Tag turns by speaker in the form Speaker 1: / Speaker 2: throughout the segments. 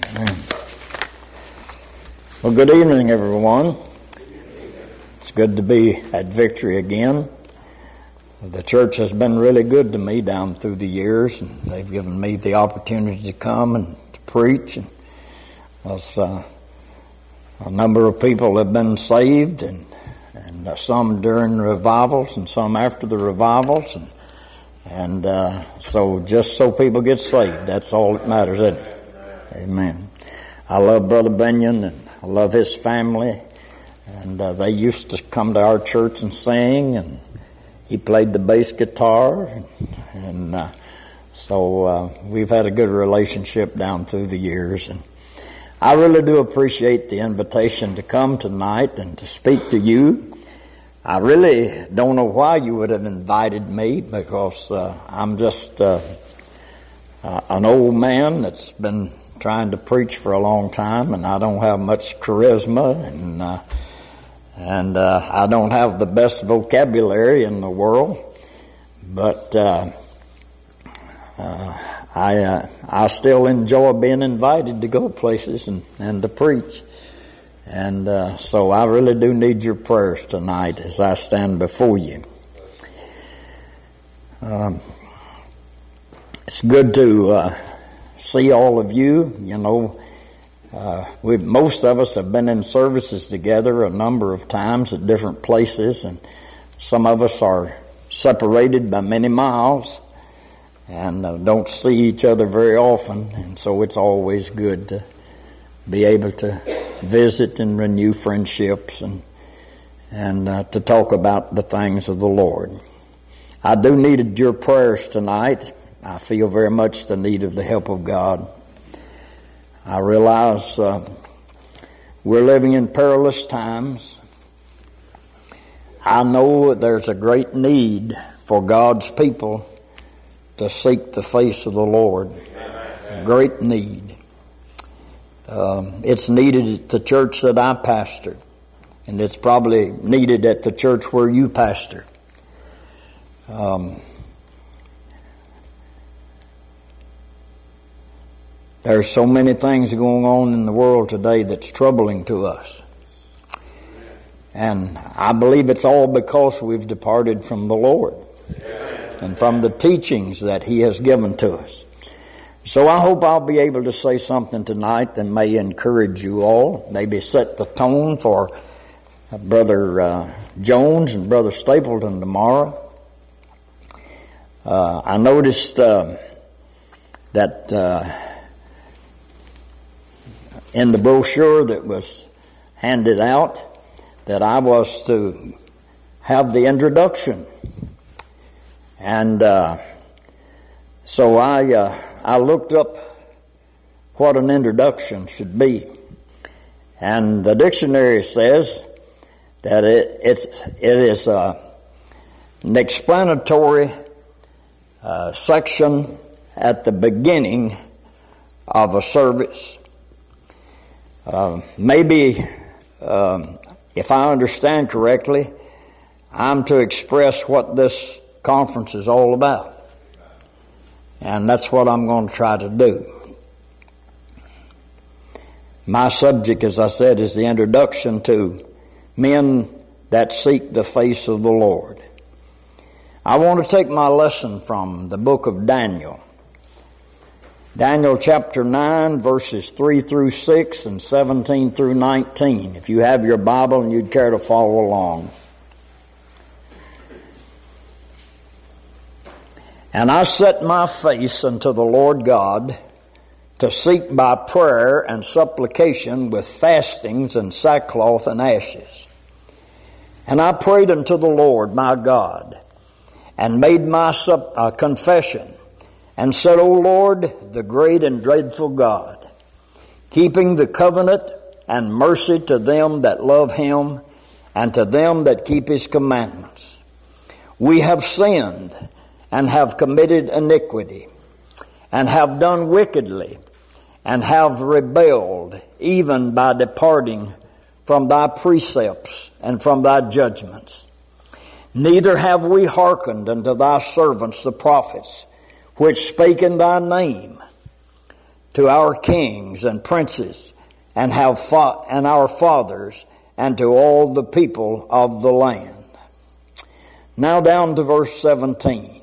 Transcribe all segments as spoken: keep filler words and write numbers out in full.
Speaker 1: Amen. Well, good evening, everyone. It's good to be at Victory again. The church has been really good to me down through the years, and they've given me the opportunity to come and to preach. And was, uh, a number of people have been saved, and and uh, some during revivals, and some after the revivals, and and uh, so just so people get saved, that's all that matters, isn't it? Amen. I love Brother Benyon, and I love his family, and uh, they used to come to our church and sing, and he played the bass guitar, and, and uh, so uh, we've had a good relationship down through the years. And I really do appreciate the invitation to come tonight and to speak to you. I really don't know why you would have invited me, because uh, I'm just uh, uh, an old man that's been trying to preach for a long time, and I don't have much charisma, and uh, and uh, I don't have the best vocabulary in the world, but uh, uh, I uh, I still enjoy being invited to go places and, and to preach, and uh, so I really do need your prayers tonight as I stand before you. Um, it's good to uh, see all of you. You know, uh, we most of us have been in services together a number of times at different places, and some of us are separated by many miles and uh, don't see each other very often, and so it's always good to be able to visit and renew friendships and and uh, to talk about the things of the Lord. I do need your prayers tonight. I feel very much the need of the help of God. I realize uh, we're living in perilous times. I know there's a great need for God's people to seek the face of the Lord. A great need. Um, it's needed at the church that I pastored, and it's probably needed at the church where you pastor. Um, There's so many things going on in the world today that's troubling to us. And I believe it's all because we've departed from the Lord and from the teachings that He has given to us. So I hope I'll be able to say something tonight that may encourage you all, maybe set the tone for Brother uh, Jones and Brother Stapleton tomorrow. Uh, I noticed uh, that uh, in the brochure that was handed out that I was to have the introduction. And uh, so I uh, I looked up what an introduction should be. And the dictionary says that it, it's, it is uh, an explanatory uh, section at the beginning of a service. Uh, maybe, um, if I understand correctly, I'm to express what this conference is all about. And that's what I'm going to try to do. My subject, as I said, is the introduction to men that seek the face of the Lord. I want to take my lesson from the book of Daniel. Daniel chapter nine, verses three through six and seventeen through nineteen. If you have your Bible and you'd care to follow along. And I set my face unto the Lord God to seek by prayer and supplication with fastings and sackcloth and ashes. And I prayed unto the Lord my God and made my sup- uh, confession. And said, O Lord, the great and dreadful God, keeping the covenant and mercy to them that love Him and to them that keep His commandments. We have sinned and have committed iniquity and have done wickedly and have rebelled even by departing from Thy precepts and from Thy judgments. Neither have we hearkened unto Thy servants the prophets, which spake in Thy name, to our kings and princes, and have fa- and our fathers, and to all the people of the land. Now down to verse seventeen.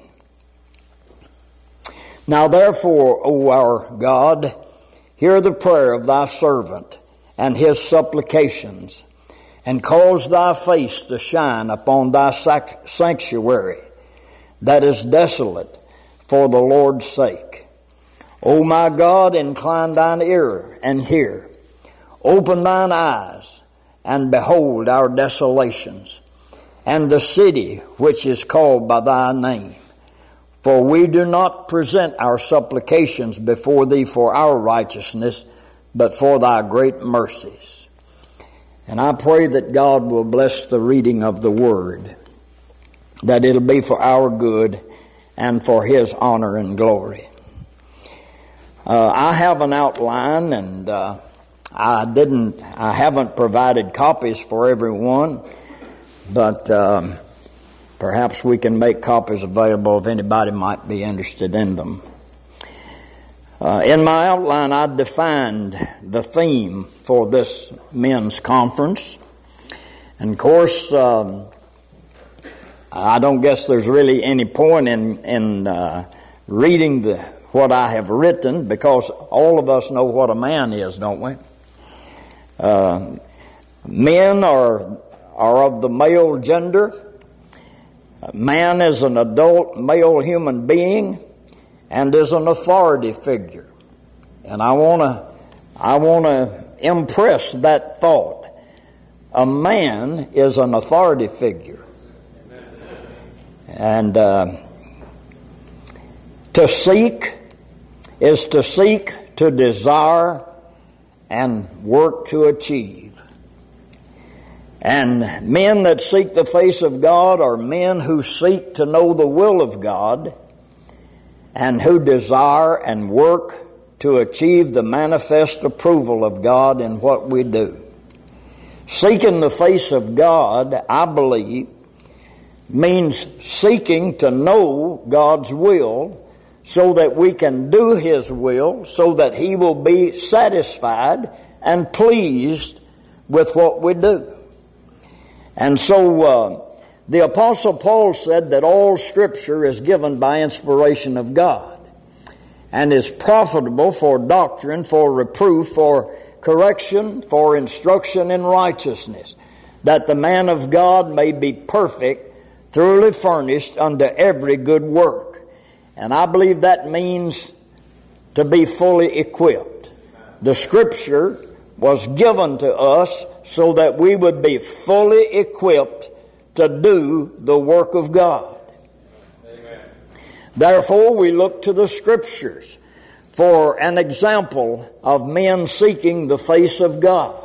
Speaker 1: Now therefore, O our God, hear the prayer of thy servant and his supplications, and cause thy face to shine upon thy sac- sanctuary that is desolate for the Lord's sake. O my God, incline thine ear and hear. Open thine eyes and behold our desolations, and the city which is called by thy name. For we do not present our supplications before thee for our righteousness, but for thy great mercies. And I pray that God will bless the reading of the word, that it'll be for our good and for his honor and glory. Uh, I have an outline, and uh, I didn't, I haven't provided copies for everyone, but um, perhaps we can make copies available if anybody might be interested in them. Uh, in my outline, I defined the theme for this men's conference. And of course, um, I don't guess there's really any point in, in uh, reading the, what I have written, because all of us know what a man is, don't we? Uh, men are, are of the male gender. Man is an adult male human being and is an authority figure. And I want to I want to impress that thought. A man is an authority figure. And uh, to seek is to seek, to desire, and work to achieve. And men that seek the face of God are men who seek to know the will of God and who desire and work to achieve the manifest approval of God in what we do. Seeking the face of God, I believe, means seeking to know God's will so that we can do his will, so that he will be satisfied and pleased with what we do. And so uh, the Apostle Paul said that all Scripture is given by inspiration of God and is profitable for doctrine, for reproof, for correction, for instruction in righteousness, that the man of God may be perfect, thoroughly furnished unto every good work. And I believe that means to be fully equipped. The Scripture was given to us so that we would be fully equipped to do the work of God. Amen. Therefore, we look to the Scriptures for an example of men seeking the face of God.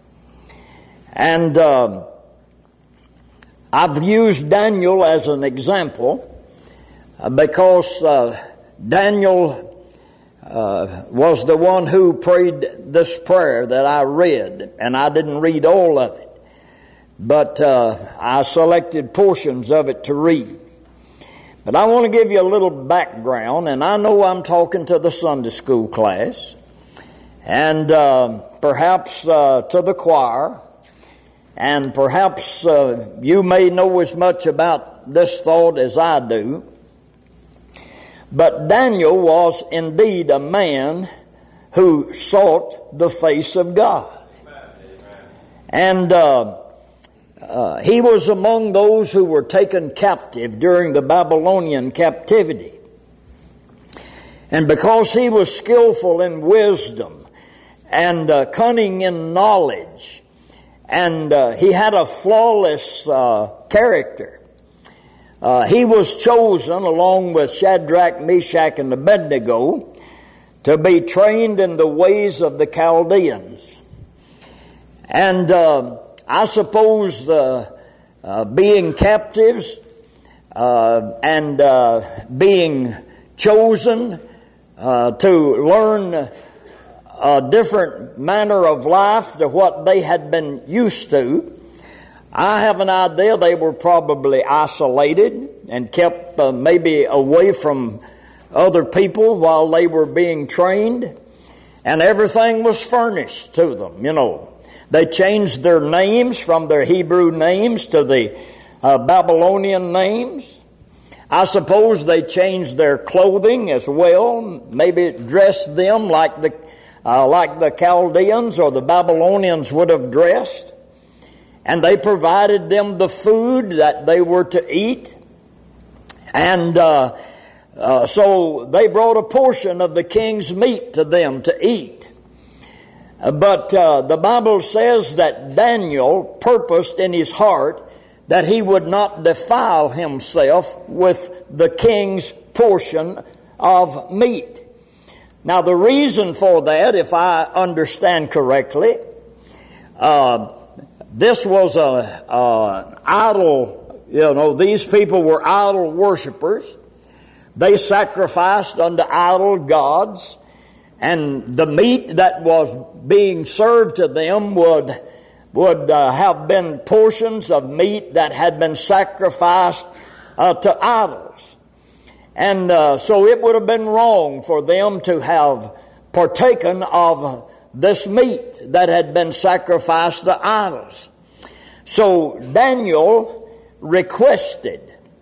Speaker 1: And uh, I've used Daniel as an example uh, because uh, Daniel Uh, was the one who prayed this prayer that I read, and I didn't read all of it, but uh, I selected portions of it to read. But I want to give you a little background, and I know I'm talking to the Sunday school class, and uh, perhaps uh, to the choir, and perhaps uh, you may know as much about this thought as I do. But Daniel was indeed a man who sought the face of God. And uh, uh, he was among those who were taken captive during the Babylonian captivity. And because he was skillful in wisdom and uh, cunning in knowledge, and uh, he had a flawless uh, character, Uh, he was chosen, along with Shadrach, Meshach, and Abednego, to be trained in the ways of the Chaldeans. And uh, I suppose the uh, being captives uh, and uh, being chosen uh, to learn a different manner of life to what they had been used to, I have an idea they were probably isolated and kept uh, maybe away from other people while they were being trained. and everything was furnished to them, you know. They changed their names from their Hebrew names to the uh, Babylonian names. I suppose they changed their clothing as well, maybe dressed them like the uh, like the Chaldeans or the Babylonians would have dressed. And they provided them the food that they were to eat. And uh, uh, so they brought a portion of the king's meat to them to eat. Uh, but uh, the Bible says that Daniel purposed in his heart that he would not defile himself with the king's portion of meat. Now the reason for that, if I understand correctly, uh, this was a, a idol, you know, these people were idol worshipers. They sacrificed unto idol gods, and the meat that was being served to them would would uh, have been portions of meat that had been sacrificed uh, to idols. And uh, so it would have been wrong for them to have partaken of this meat that had been sacrificed to idols. So Daniel requested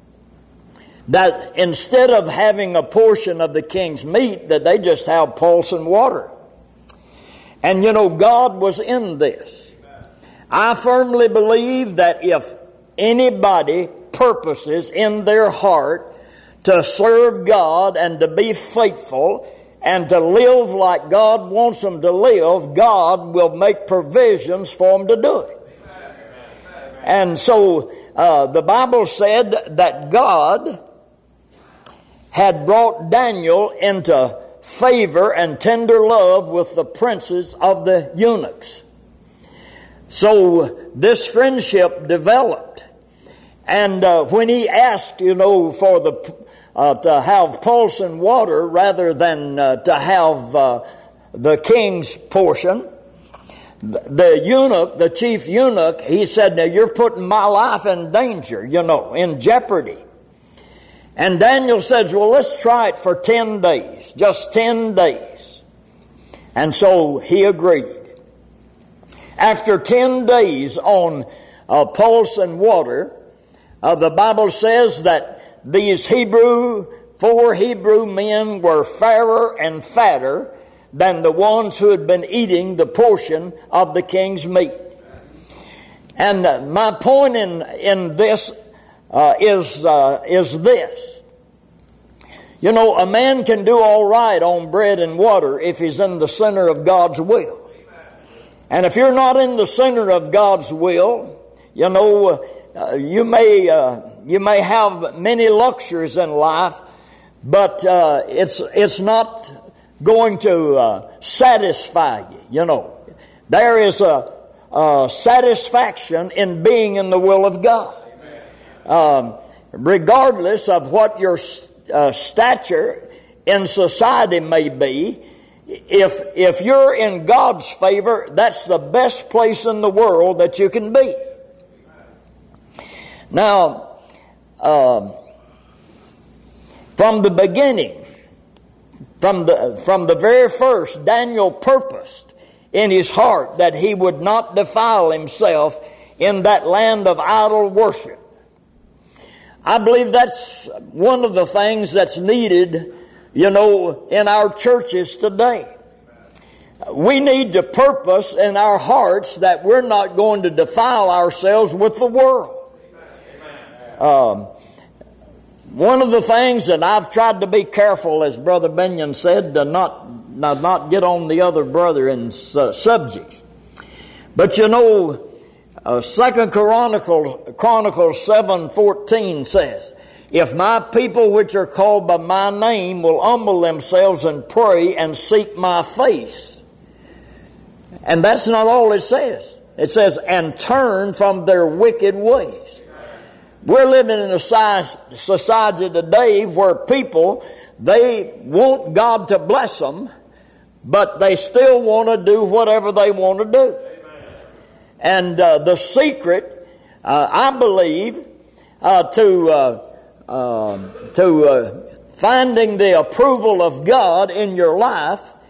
Speaker 1: that instead of having a portion of the king's meat, that they just have pulse and water. And you know, God was in this. I firmly believe that if anybody purposes in their heart to serve God and to be faithful and to live like God wants them to live, God will make provisions for them to do it. And so uh, the Bible said that God had brought Daniel into favor and tender love with the princes of the eunuchs. So this friendship developed. And uh, when he asked, you know, for the uh, to have pulse and water rather than uh, to have uh, the king's portion, the eunuch, the chief eunuch, he said, now you're putting my life in danger, you know, in jeopardy. And Daniel says, well, let's try it for ten days, just ten days. And so he agreed. After ten days on uh, pulse and water, uh, the Bible says that these Hebrew, four Hebrew men were fairer and fatter than the ones who had been eating the portion of the king's meat. And uh, my point in in this uh, is uh, is this. You know, a man can do all right on bread and water if he's in the center of God's will. And if you're not in the center of God's will, you know, uh, you may uh, you may have many luxuries in life, but uh, it's it's not going to uh, satisfy you. You know, there is a, a satisfaction in being in the will of God, um, regardless of what your uh, stature in society may be. If if you're in God's favor, that's the best place in the world that you can be. Now, uh, from the beginning, from the from the very first, Daniel purposed in his heart that he would not defile himself in that land of idol worship. I believe that's one of the things that's needed, you know, in our churches today. We need to purpose in our hearts that we're not going to defile ourselves with the world. Um, one of the things that I've tried to be careful, as Brother Benyon said, to not, not, not get on the other brethren's uh, subjects. But you know, uh, Second Chronicles, Chronicles seven fourteen says, if my people which are called by my name will humble themselves and pray and seek my face. And that's not all it says. It says, and turn from their wicked ways. We're living in a society today where people, they want God to bless them, but they still want to do whatever they want to do. And uh, the secret, uh, I believe, uh, to... Uh, Um, to uh, finding the approval of God in your life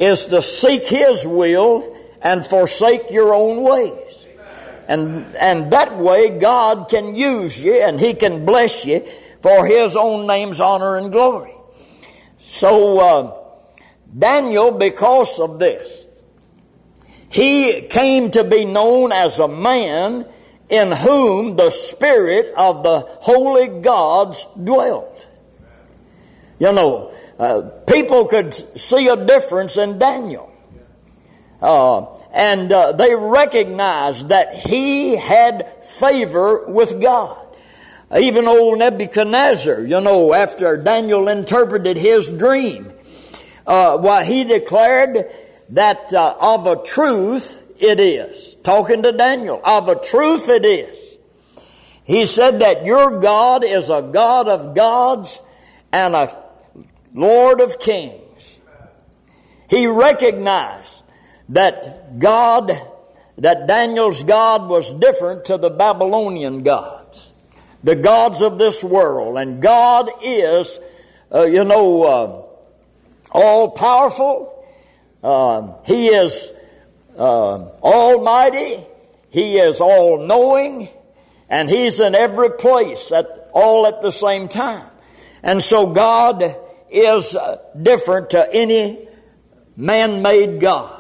Speaker 1: is to seek His will and forsake your own ways. And, and that way God can use you and He can bless you for His own name's honor and glory. So, uh, Daniel, because of this, he came to be known as a man in whom the Spirit of the holy gods dwelt. You know, uh, people could see a difference in Daniel. Uh, and uh, they recognized that he had favor with God. Even old Nebuchadnezzar, you know, after Daniel interpreted his dream, uh, why he declared that uh, of a truth it is. Talking to Daniel, of a truth it is. He said that your God is a God of gods and a Lord of kings. He recognized that God, that Daniel's God was different to the Babylonian gods, the gods of this world. And God is, uh, you know, uh, all-powerful. Uh, he is uh, almighty. He is all-knowing. And He's in every place, at all at the same time. And so God is uh, different to any man-made God.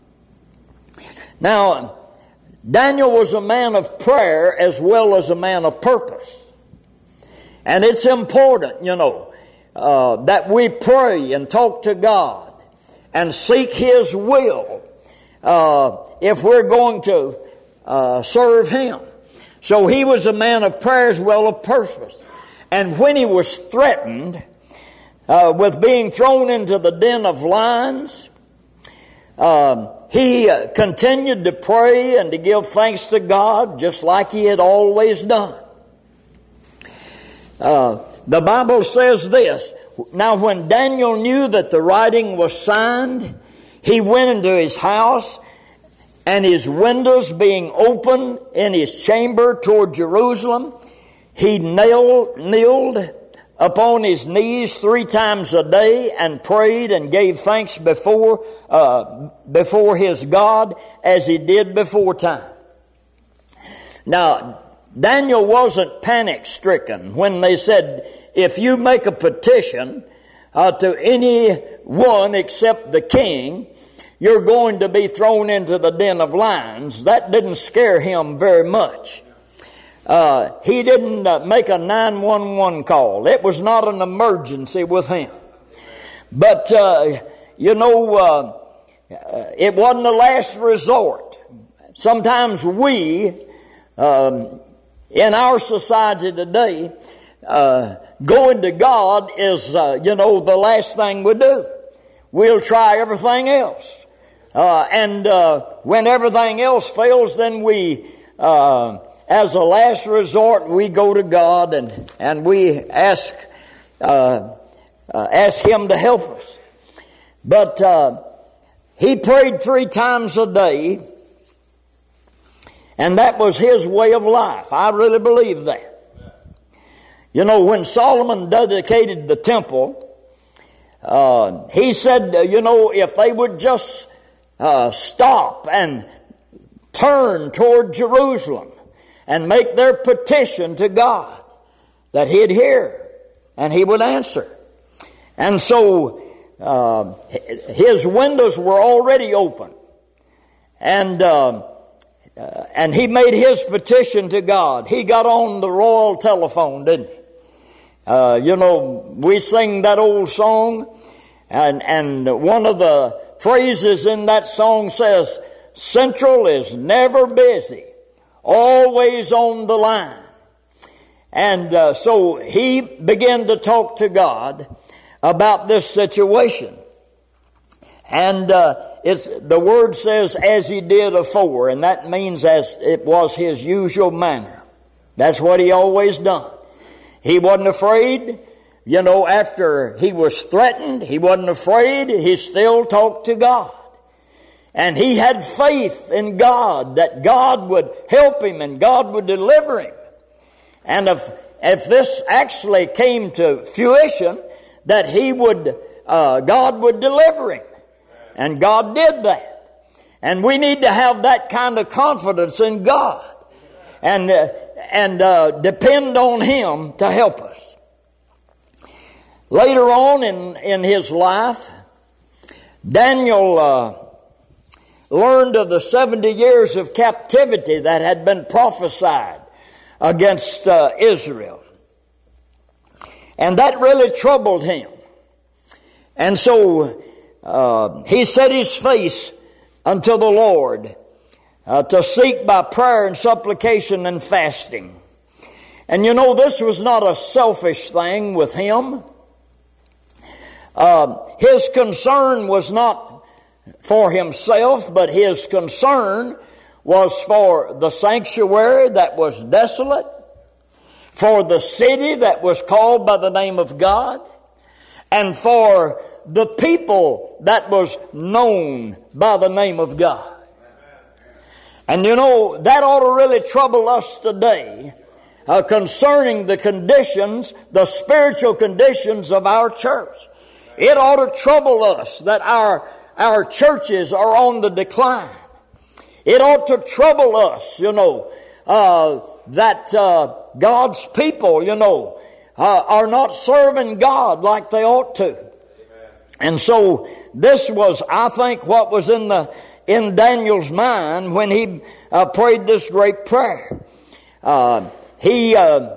Speaker 1: Now, Daniel was a man of prayer as well as a man of purpose. And it's important, you know, uh, that we pray and talk to God and seek His will uh, if we're going to uh, serve Him. So he was a man of prayer as well as purpose. And when he was threatened uh, with being thrown into the den of lions, uh, he uh, continued to pray and to give thanks to God just like he had always done. Uh, the Bible says this, now when Daniel knew that the writing was signed, he went into his house, and his windows being open in his chamber toward Jerusalem, he knelt, kneeled upon his knees three times a day and prayed and gave thanks before uh, before his God as he did before time. Now, Daniel wasn't panic-stricken when they said, if you make a petition uh, to anyone except the king, you're going to be thrown into the den of lions. That didn't scare him very much. Uh, he didn't uh, make a nine one one call. It was not an emergency with him. But, uh, you know, uh, it wasn't the last resort. Sometimes we, um, in our society today, uh, going to God is, uh, you know, the last thing we do. We'll try everything else. Uh, and uh, when everything else fails, then we, uh, as a last resort, we go to God and, and we ask uh, uh, ask Him to help us. But uh, he prayed three times a day, and that was his way of life. I really believe that. You know, when Solomon dedicated the temple, uh, he said, you know, if they would just Uh, stop and turn toward Jerusalem and make their petition to God, that He'd hear and He would answer. And so uh, his windows were already open, and uh, uh, and he made his petition to God. He got on the royal telephone, didn't he? Uh, you know, we sing that old song, and and one of the phrases in that song says, Central is never busy, always on the line. And uh, so he began to talk to God about this situation. And uh, it's, the word says, as he did afore, and that means as it was his usual manner. That's what he always done. He wasn't afraid. You know, after he was threatened, he wasn't afraid. He still talked to God. And he had faith in God that God would help him and God would deliver him. And if, if this actually came to fruition, that he would, uh, God would deliver him. And God did that. And we need to have that kind of confidence in God. And, uh, and uh, depend on Him to help us. Later on in, in his life, Daniel uh, learned of the seventy years of captivity that had been prophesied against uh, Israel. And that really troubled him. And so uh, he set his face unto the Lord uh, to seek by prayer and supplication and fasting. And you know, this was not a selfish thing with him. Uh, his concern was not for himself, but his concern was for the sanctuary that was desolate, for the city that was called by the name of God, and for the people that was known by the name of God. And you know, that ought to really trouble us today uh, concerning the conditions, the spiritual conditions of our church. It ought to trouble us that our, our churches are on the decline. It ought to trouble us, you know, uh, that uh, God's people, you know, uh, are not serving God like they ought to. Amen. And so this was, I think, what was in the in Daniel's mind when he uh, prayed this great prayer. Uh, he uh,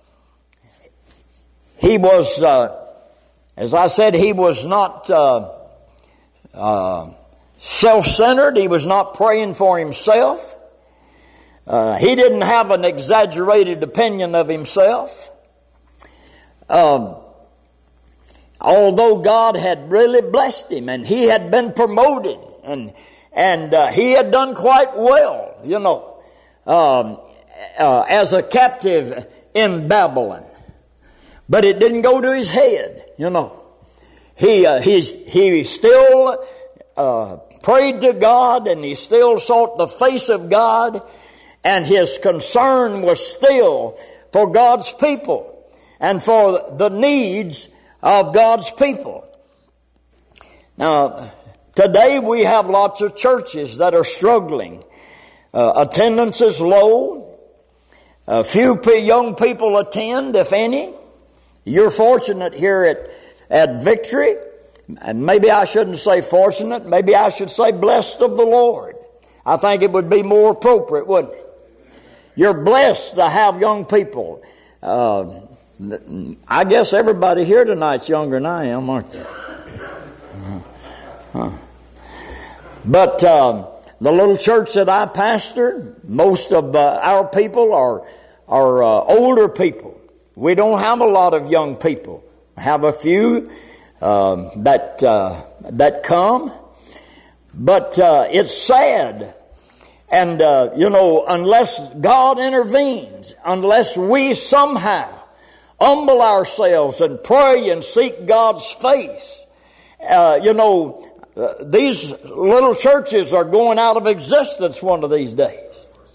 Speaker 1: he was. Uh, As I said, he was not uh, uh, self-centered. He was not praying for himself. Uh, he didn't have an exaggerated opinion of himself. Um, although God had really blessed him and he had been promoted and and uh, he had done quite well, you know, um, uh, as a captive in Babylon. But it didn't go to his head, you know. He uh, he's, he still uh, prayed to God, and he still sought the face of God, and his concern was still for God's people and for the needs of God's people. Now, today we have lots of churches that are struggling. Uh, attendance is low. A few young people attend, if any. You're fortunate here at, at Victory. And maybe I shouldn't say fortunate. Maybe I should say blessed of the Lord. I think it would be more appropriate, wouldn't it? You're blessed to have young people. Uh, I guess everybody here tonight's younger than I am, aren't they? Uh, huh. But uh, the little church that I pastor, most of uh, our people are, are uh, older people. We don't have a lot of young people. We have a few uh, that uh, that come, but uh, it's sad. And uh, you know, unless God intervenes, unless we somehow humble ourselves and pray and seek God's face, uh, you know, uh, these little churches are going out of existence one of these days.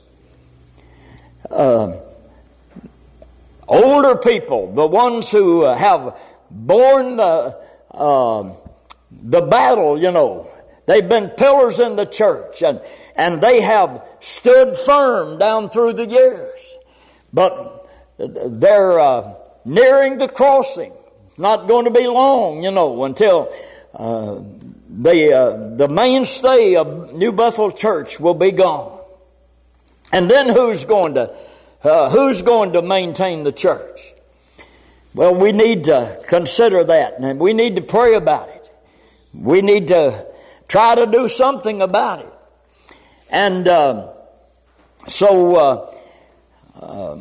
Speaker 1: Uh, Older people, the ones who have borne the uh, the battle, you know, they've been pillars in the church, and and they have stood firm down through the years. But they're uh, nearing the crossing. Not going to be long, you know, until uh, the uh, the mainstay of New Bethel Church will be gone. And then who's going to Uh, who's going to maintain the church? Well, we need to consider that, and we need to pray about it. We need to try to do something about it. And uh, so uh, uh,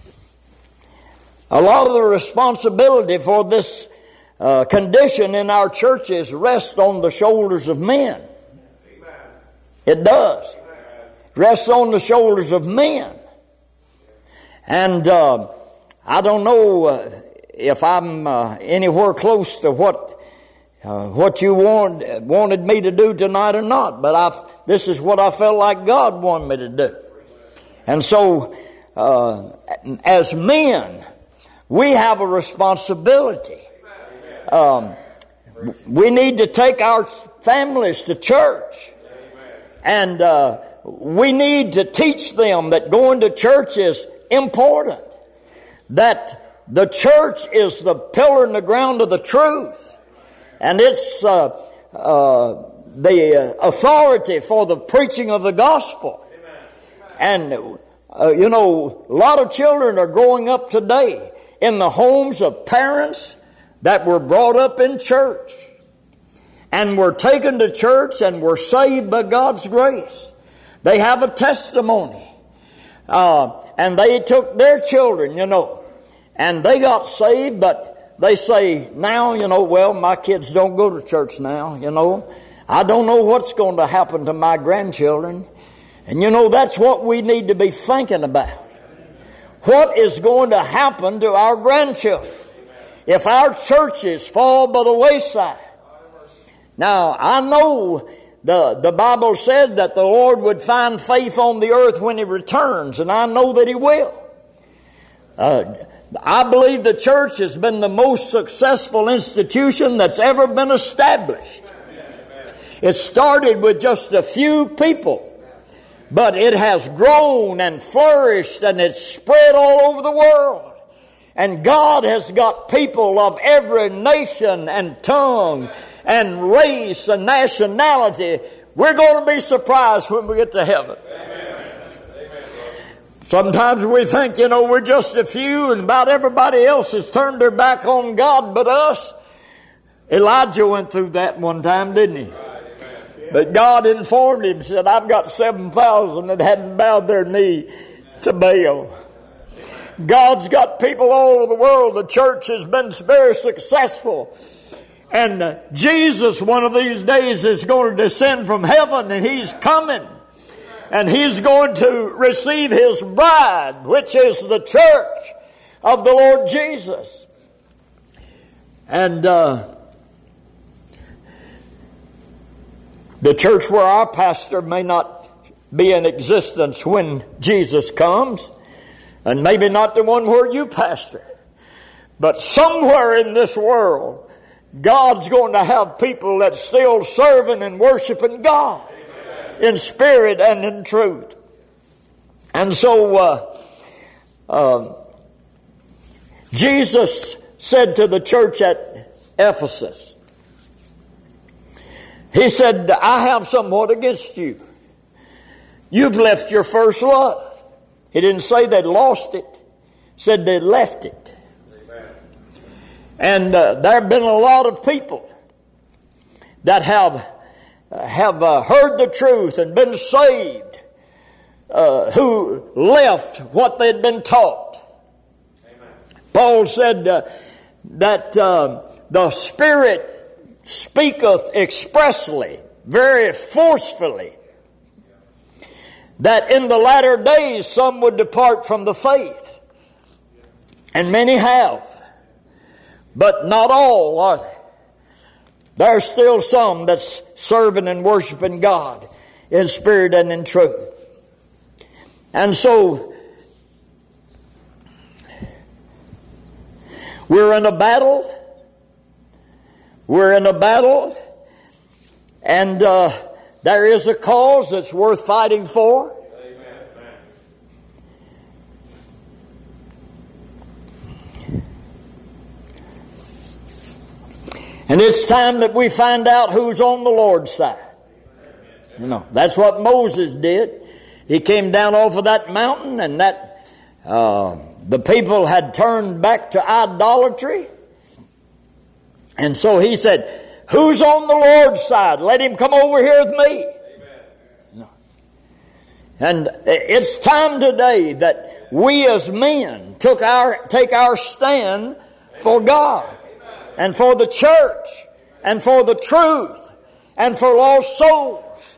Speaker 1: a lot of the responsibility for this uh, condition in our churches rests on the shoulders of men. Amen. It does. Amen. Rests on the shoulders of men. And uh, I don't know uh, if I'm uh, anywhere close to what uh, what you want, wanted me to do tonight or not, but I this is what I felt like God wanted me to do. And so, uh, as men, we have a responsibility. Um, we need to take our families to church. And uh, we need to teach them that going to church is important. That the church is the pillar and the ground of the truth. And it's uh, uh, the authority for the preaching of the gospel. And, uh, you know, a lot of children are growing up today in the homes of parents that were brought up in church and were taken to church and were saved by God's grace. They have a testimony. Uh, and they took their children, you know, and they got saved, but they say now, you know, well, my kids don't go to church now, you know. I don't know what's going to happen to my grandchildren. And you know, that's what we need to be thinking about. What is going to happen to our grandchildren if our churches fall by the wayside? Now, I know the, the Bible said that the Lord would find faith on the earth when He returns, and I know that He will. Uh, I believe the church has been the most successful institution that's ever been established. It started with just a few people, but it has grown and flourished, and it's spread all over the world. And God has got people of every nation and tongue and race and nationality. We're going to be surprised when we get to heaven. Amen. Sometimes we think, you know, we're just a few and about everybody else has turned their back on God but us. Elijah went through that one time, didn't he? But God informed him, said, I've got seven thousand that hadn't bowed their knee to Baal. God's got people all over the world. The church has been very successful. And uh, Jesus, one of these days, is going to descend from heaven, and He's coming. And He's going to receive His bride, which is the church of the Lord Jesus. And uh, the church where our pastor may not be in existence when Jesus comes, and maybe not the one where you pastor, but somewhere in this world, God's going to have people that's still serving and worshiping God. Amen. In spirit and in truth. And so uh, uh, Jesus said to the church at Ephesus, He said, I have somewhat against you. You've left your first love. He didn't say they'd lost it. He said they left it. And uh, there have been a lot of people that have uh, have uh, heard the truth and been saved, uh, who left what they'd been taught. Amen. Paul said uh, that uh, the Spirit speaketh expressly, very forcefully, that in the latter days some would depart from the faith. And many have. But not all, are they? There's still some that's serving and worshiping God in spirit and in truth. And so, we're in a battle. We're in a battle. And uh, there is a cause that's worth fighting for. And it's time that we find out who's on the Lord's side. You know, that's what Moses did. He came down off of that mountain, and that uh, the people had turned back to idolatry. And so he said, who's on the Lord's side? Let him come over here with me. Amen. And it's time today that we as men took our take our stand for God. And for the church, and for the truth, and for lost souls.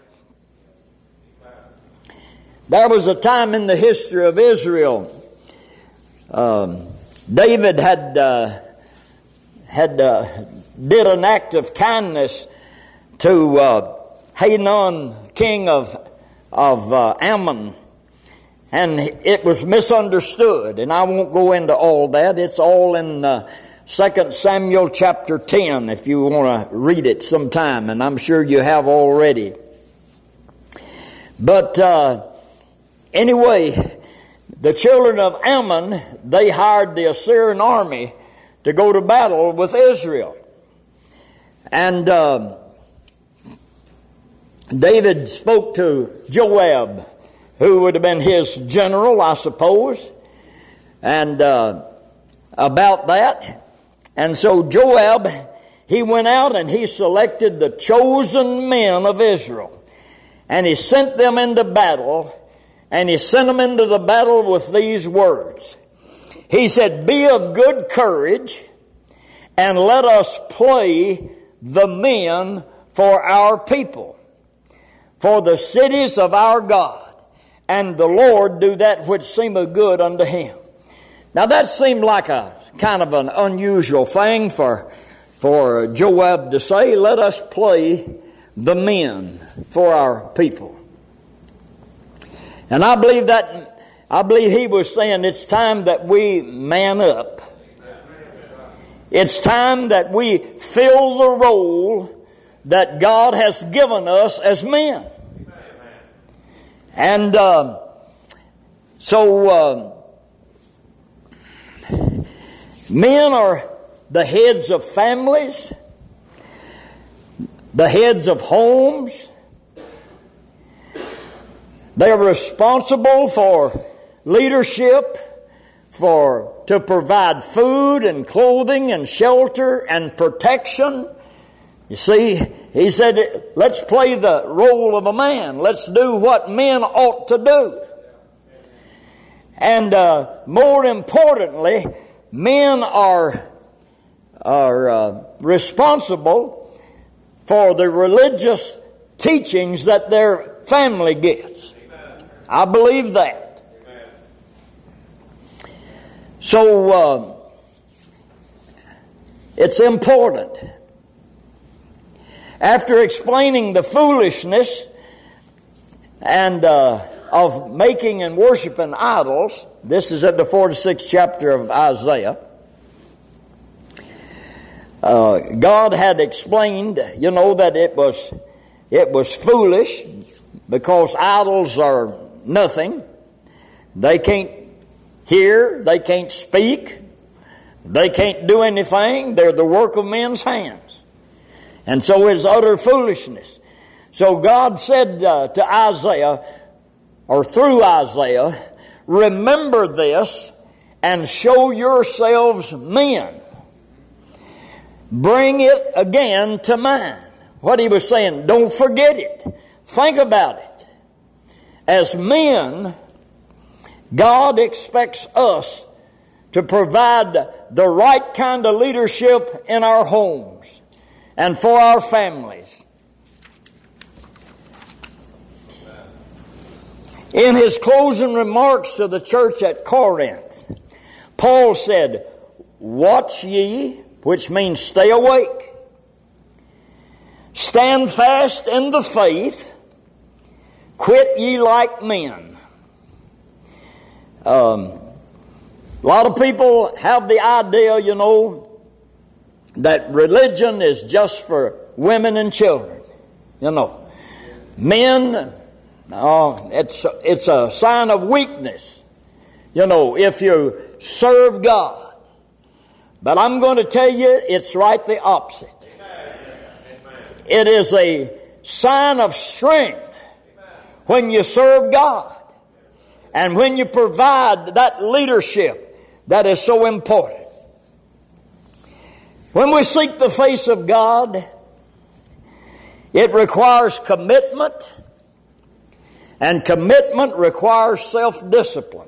Speaker 1: There was a time in the history of Israel, um, David had uh, had uh, did an act of kindness to uh, Hanun, king of of uh, Ammon, and it was misunderstood. And I won't go into all that. It's all in Uh, Second Samuel chapter ten, if you want to read it sometime, and I'm sure you have already. But uh, anyway, the children of Ammon, they hired the Assyrian army to go to battle with Israel. And uh, David spoke to Joab, who would have been his general, I suppose, and uh, about that. And so Joab, he went out and he selected the chosen men of Israel. And he sent them into battle. And he sent them into the battle with these words. He said, "Be of good courage, and let us play the men for our people, for the cities of our God, and the Lord do that which seemeth good unto him." Now that seemed like a kind of an unusual thing for, for Joab to say. Let us play the men for our people. And I believe that, I believe he was saying it's time that we man up. It's time that we fill the role that God has given us as men. And uh, so uh, men are the heads of families, the heads of homes. They are responsible for leadership, for to provide food and clothing and shelter and protection. You see, he said, let's play the role of a man. Let's do what men ought to do. And uh, more importantly, men are, are uh, responsible for the religious teachings that their family gets. I believe that. So, uh, it's important. After explaining the foolishness and uh, of making and worshiping idols, this is at the forty-sixth chapter of Isaiah, uh, God had explained, you know, that it was it was foolish because idols are nothing. They can't hear, they can't speak, they can't do anything. They're the work of men's hands. And so it's utter foolishness. So God said uh, to Isaiah, or through Isaiah, remember this and show yourselves men. Bring it again to mind. What he was saying, don't forget it. Think about it. As men, God expects us to provide the right kind of leadership in our homes and for our families. In his closing remarks to the church at Corinth, Paul said, watch ye, which means stay awake. Stand fast in the faith. Quit ye like men. Um, a lot of people have the idea, you know, that religion is just for women and children. You know, men, uh, it's, it's a sign of weakness, you know, if you serve God. But I'm going to tell you, it's right the opposite. It is a sign of strength when you serve God and when you provide that leadership that is so important. When we seek the face of God, it requires commitment, and commitment requires self-discipline.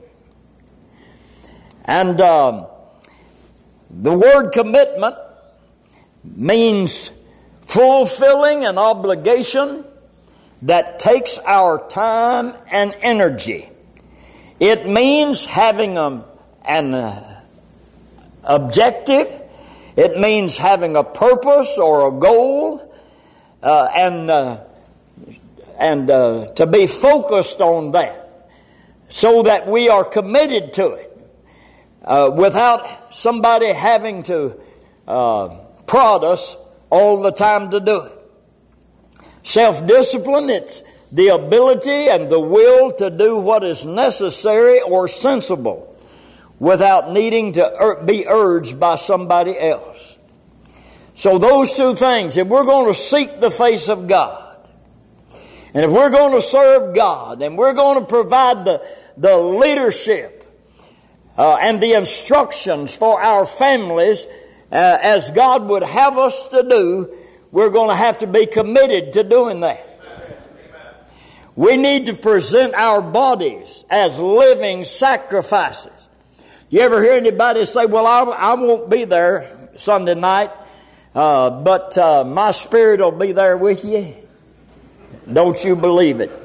Speaker 1: And um, the word commitment means fulfilling an obligation that takes our time and energy. It means having a, an uh, objective. It means having a purpose or a goal, uh, and uh, and uh, to be focused on that, so that we are committed to it, uh, without somebody having to uh, prod us all the time to do it. Self-discipline, it's the ability and the will to do what is necessary or sensible without needing to ur- be urged by somebody else. So those two things, if we're going to seek the face of God, and if we're going to serve God, and we're going to provide the, the leadership uh, and the instructions for our families uh, as God would have us to do, we're going to have to be committed to doing that. We need to present our bodies as living sacrifices. You ever hear anybody say, well, I, I won't be there Sunday night, uh, but uh, my spirit will be there with you? Don't you believe it?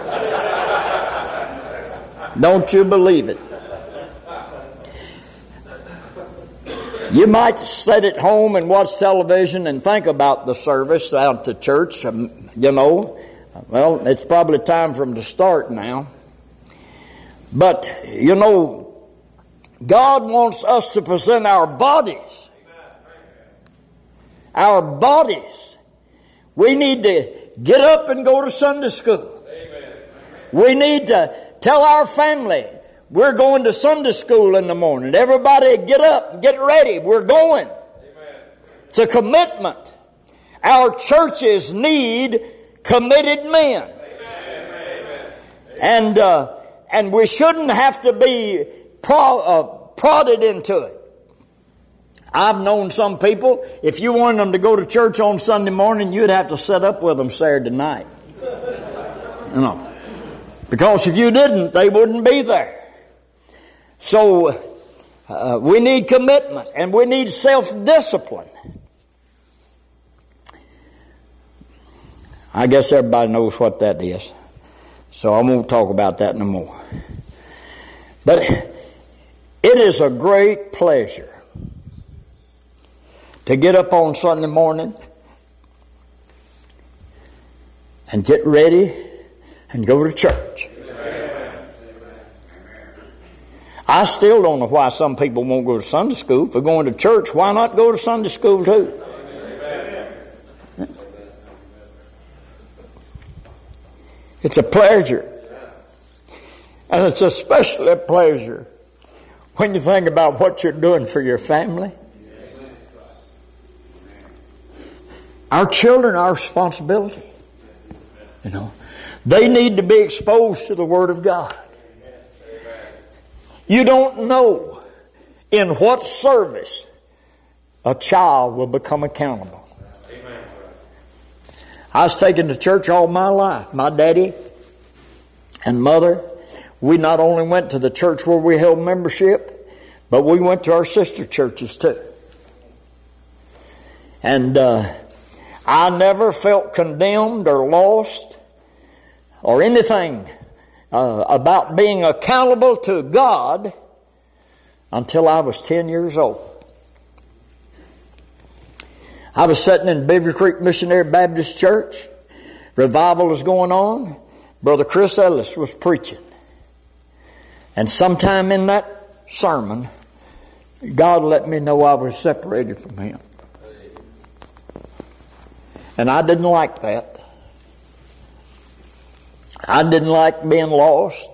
Speaker 1: Don't you believe it? You might sit at home and watch television and think about the service out to church, um, you know. Well, it's probably time for them to start now. But, you know, God wants us to present our bodies. Our bodies. We need to get up and go to Sunday school. Amen. We need to tell our family, we're going to Sunday school in the morning. Everybody get up, get ready. We're going. Amen. It's a commitment. Our churches need committed men. Amen. And uh, and we shouldn't have to be pro, uh, prodded into it. I've known some people, if you wanted them to go to church on Sunday morning, you'd have to sit up with them Saturday night. You know, because if you didn't, they wouldn't be there. So uh, we need commitment and we need self-discipline. I guess everybody knows what that is, so I won't talk about that no more. But it is a great pleasure to get up on Sunday morning and get ready and go to church. Amen. I still don't know why some people won't go to Sunday school. If they're going to church, why not go to Sunday school too? Amen. It's a pleasure. And it's especially a pleasure when you think about what you're doing for your family. Our children are our responsibility. You know, they need to be exposed to the Word of God. You don't know in what service a child will become accountable. I was taken to church all my life. My daddy and mother, we not only went to the church where we held membership, but we went to our sister churches too. And uh, I never felt condemned or lost or anything uh, about being accountable to God until I was ten years old. I was sitting in Beaver Creek Missionary Baptist Church. Revival was going on. Brother Chris Ellis was preaching. And sometime in that sermon, God let me know I was separated from Him. And I didn't like that. I didn't like being lost.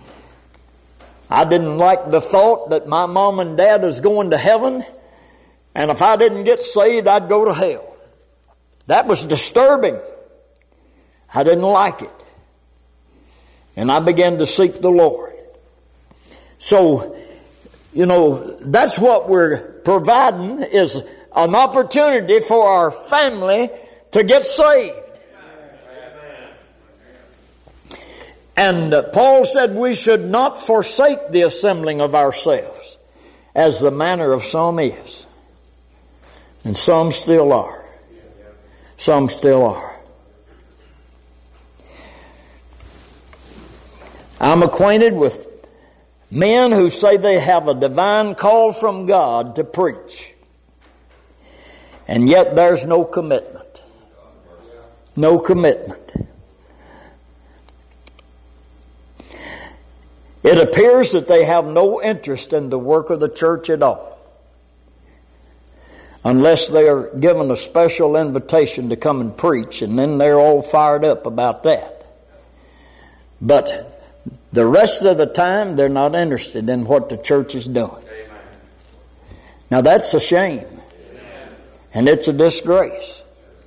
Speaker 1: I didn't like the thought that my mom and dad was going to heaven, and if I didn't get saved, I'd go to hell. That was disturbing. I didn't like it. And I began to seek the Lord. So, you know, that's what we're providing, is an opportunity for our family to get saved. And uh, Paul said we should not forsake the assembling of ourselves, as the manner of some is. And some still are. Some still are. I'm acquainted with men who say they have a divine call from God to preach. And yet there's no commitment. No commitment. It appears that they have no interest in the work of the church at all. unless they are given a special invitation to come and preach, and then they're all fired up about that. But the rest of the time, they're not interested in what the church is doing. Amen. Now that's a shame. Amen. And it's a disgrace.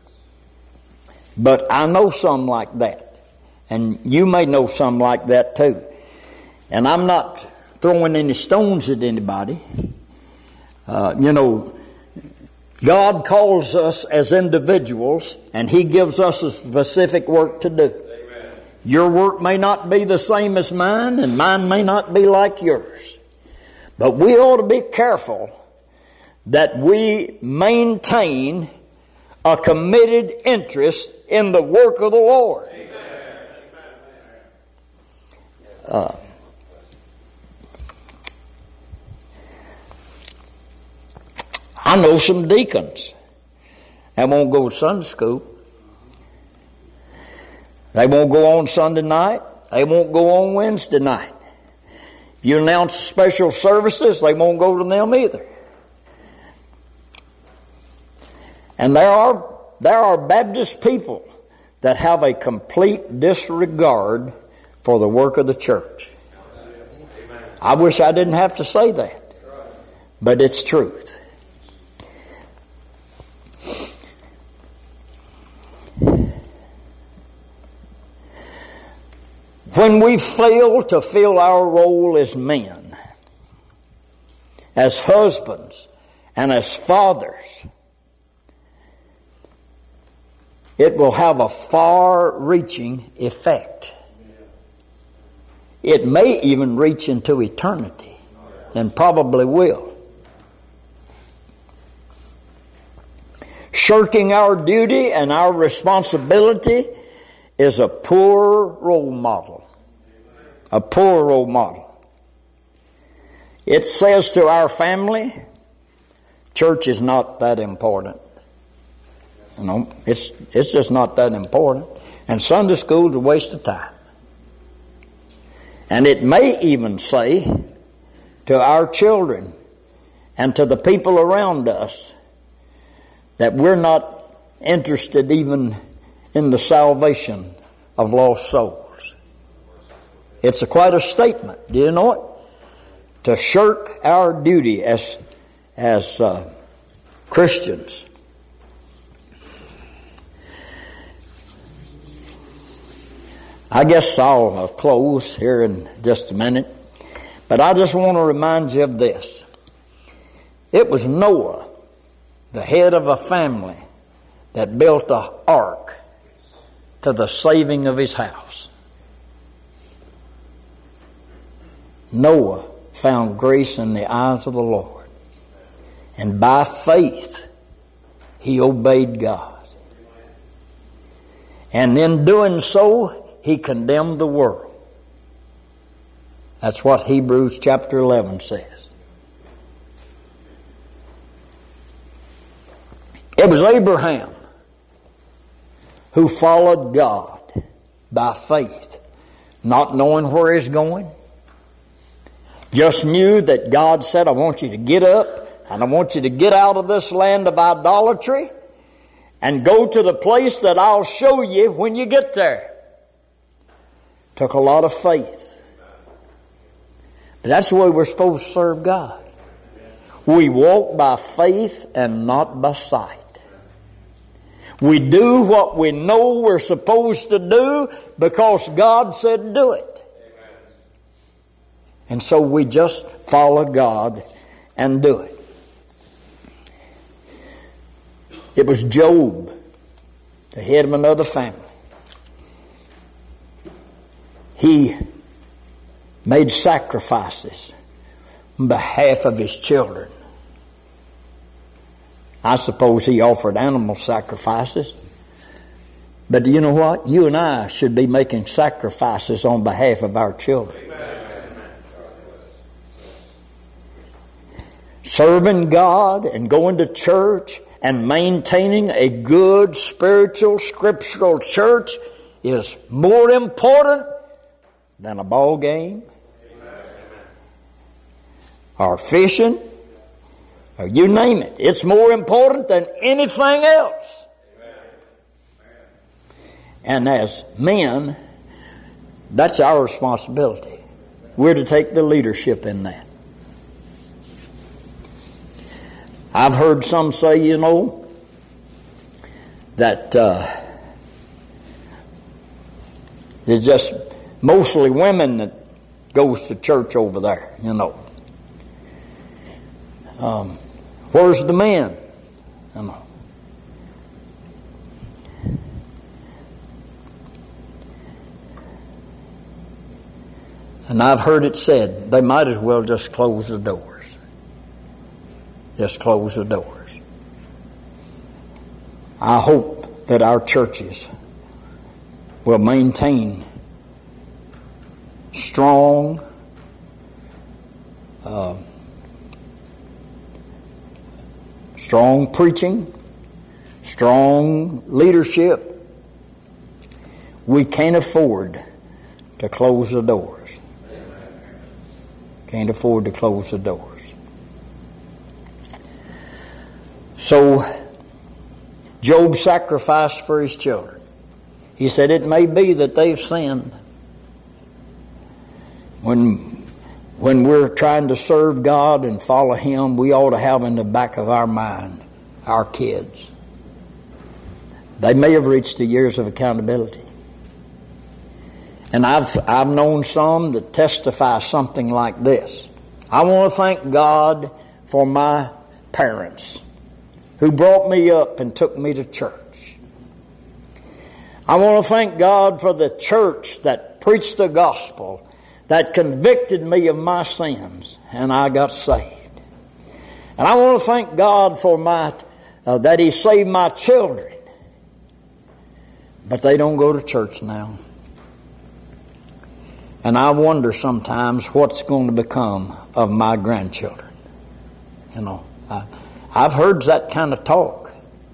Speaker 1: But I know some like that. And you may know some like that too. And I'm not throwing any stones at anybody. Uh, you know, God calls us as individuals, and He gives us a specific work to do. Amen. Your work may not be the same as mine, and mine may not be like yours. But we ought to be careful that we maintain a committed interest in the work of the Lord. Uh, I know some deacons that won't go to Sunday school. They won't go on Sunday night. They won't go on Wednesday night. If you announce special services, they won't go to them either. And there are there are Baptist people that have a complete disregard for the work of the church. I wish I didn't have to say that, but it's truth. When we fail to fill our role as men, as husbands, and as fathers, it will have a far-reaching effect. It may even reach into eternity, and probably will. Shirking our duty and our responsibility is a poor role model. A poor role model. It says to our family, church is not that important. You know, it's it's just not that important. And Sunday school is a waste of time. And it may even say to our children and to the people around us that we're not interested even in the salvation of lost souls. It's a quite a statement. Do you know it? To shirk our duty as as uh, Christians. I guess I'll uh, close here in just a minute, but I just want to remind you of this. It was Noah, the head of a family, that built an ark to the saving of his house. Noah found grace in the eyes of the Lord, and by faith he obeyed God. And in doing so, he condemned the world. That's what Hebrews chapter eleven says. It was Abraham who followed God by faith, not knowing where he's going. Just knew that God said, I want you to get up and I want you to get out of this land of idolatry and go to the place that I'll show you when you get there. Took a lot of faith. But that's the way we're supposed to serve God. We walk by faith and not by sight. We do what we know we're supposed to do because God said do it. And so we just follow God and do it. It was Job, the head of another family. He made sacrifices on behalf of his children. I suppose he offered animal sacrifices. But you know what? You and I should be making sacrifices on behalf of our children. Serving God and going to church and maintaining a good spiritual, scriptural church is more important than a ball game, or fishing, or you name it. It's more important than anything else. And as men, that's our responsibility. We're to take the leadership in that. I've heard some say, you know, that uh, it's just mostly women that goes to church over there, you know. Um, where's the men? You know. And I've heard it said, they might as well just close the doors. Just close the doors. I hope that our churches will maintain strong, uh, strong preaching, strong leadership. We can't afford to close the doors. Can't afford to close the doors. So, Job sacrificed for his children. He said, it may be that they've sinned. When, when we're trying to serve God and follow Him, we ought to have in the back of our mind our kids. They may have reached the years of accountability. And I've, I've known some that testify something like this. I want to thank God for my parents who brought me up and took me to church. I want to thank God for the church that preached the gospel, that convicted me of my sins, and I got saved. And I want to thank God for my uh, that He saved my children. But they don't go to church now. And I wonder sometimes what's going to become of my grandchildren. You know, I, I've heard that kind of talk.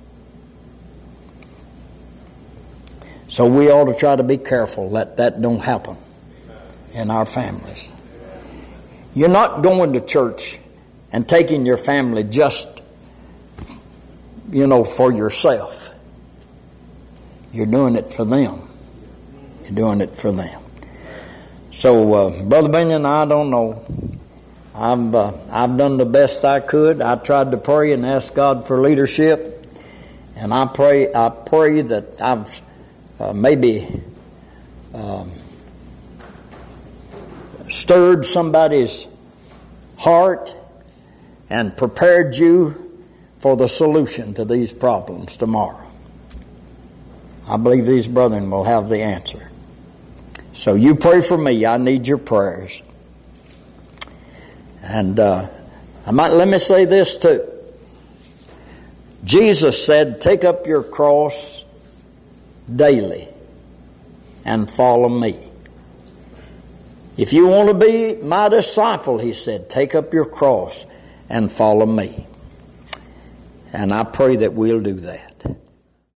Speaker 1: So we ought to try to be careful that that don't happen in our families. You're not going to church and taking your family just, you know, for yourself. You're doing it for them. You're doing it for them. So, uh, Brother Benyon, I don't know. I've uh, I've done the best I could. I tried to pray and ask God for leadership, and I pray I pray that I've uh, maybe um, stirred somebody's heart and prepared you for the solution to these problems tomorrow. I believe these brethren will have the answer. So you pray for me. I need your prayers. And uh, I might let me say this too. Jesus said, take up your cross daily and follow me. If you want to be my disciple, He said, take up your cross and follow me. And I pray that we'll do that.